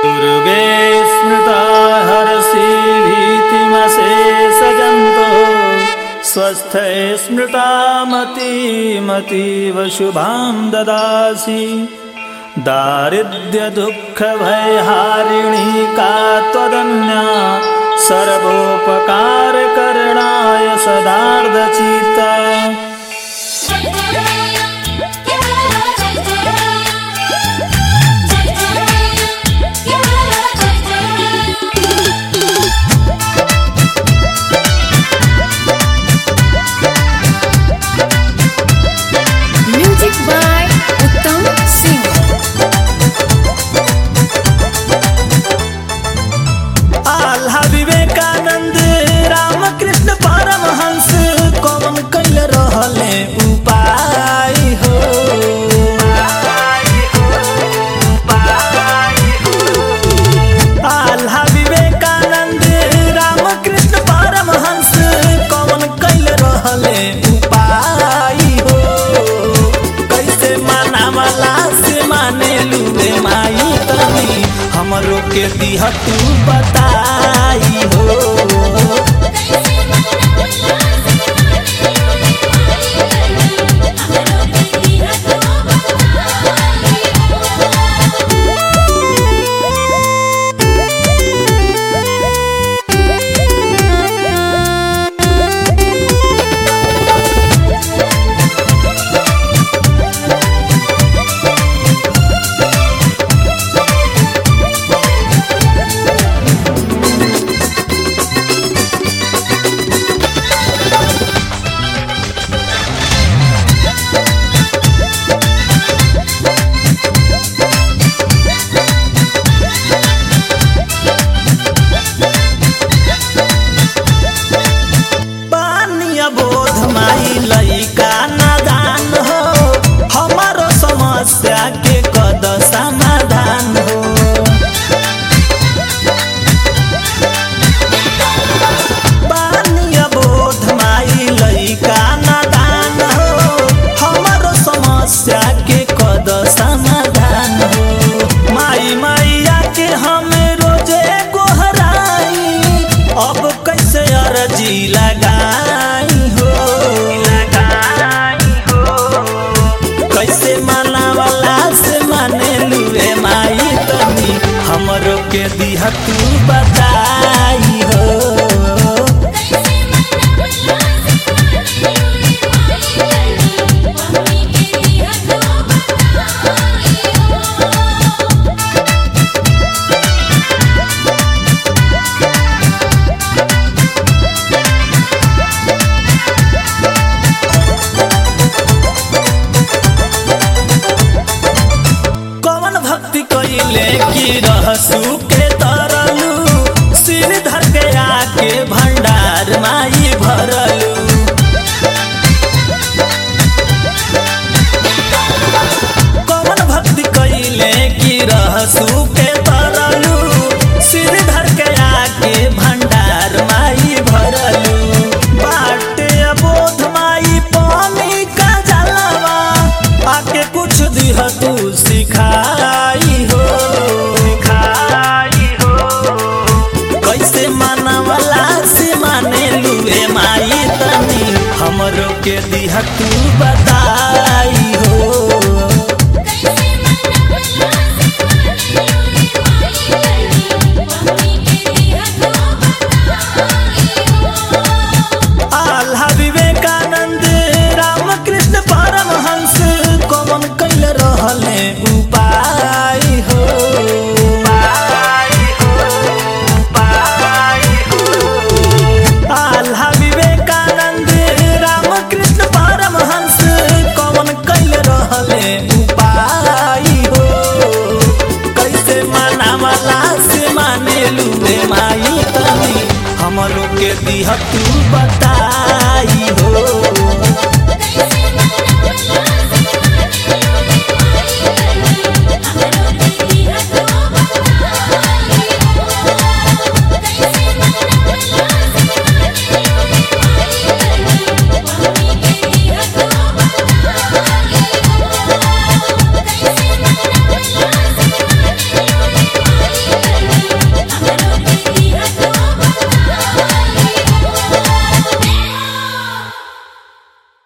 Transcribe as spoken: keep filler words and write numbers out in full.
दुर्गे स्मृता हरसि भीतिमशेषजन्तु स्वस्थे स्मृता मतिमतीव शुभां ददासि। दारिद्र्यदुःखभयहारिणी का त्वदन्या सर्वोपकारकरणाय सदार्धचित्ता। Music by Uttam Singh. आल्हा विवेकानंद रामकृष्ण परमहंस कौन कैल रहले उपाय हो। आल्हा विवेकानंद रामकृष्ण परमहंस कौन कैल रहले उपाय हो। कैसे मानावला से माने लुए माई तनी हमरो के दिह तू बताई हो। बोध माई लइका नादान हो हमारो समस्या के कद समाधान हो। बानिया बोध माई लइका नादान हो हमारो समस्या के कद समाधान हो। माई मैया के हम रोजे गोहराई अब कैसे अर्जी लगाई हो। कैसे मानावला से माने लुए माई तनी हमरो के दिह तू बताई हो। कैले की रहसू के तरलू सिर धर के आके भंडार माई भरलू। कौन भक्ति कैले की रहसू के तरलू सिर धर के आके भंडार माई भरलू। बाटे अबोध माई पानी का जलवा आके कुछ दिह तू सिखाई हो। कैसे मानावला से माने लुए माई तनी हमरो के दिह तू बताई हो। आल्हा विवेकानंद रामकृष्ण परमहंस कौन कैल रहले उपाय हो। आल्हा विवेकानंद रामकृष्ण परमहंस कौन कैल रहले उपाय हो। कैसे मानावला से माने लुए माई तनी हमरो के दिह तू बताई हो।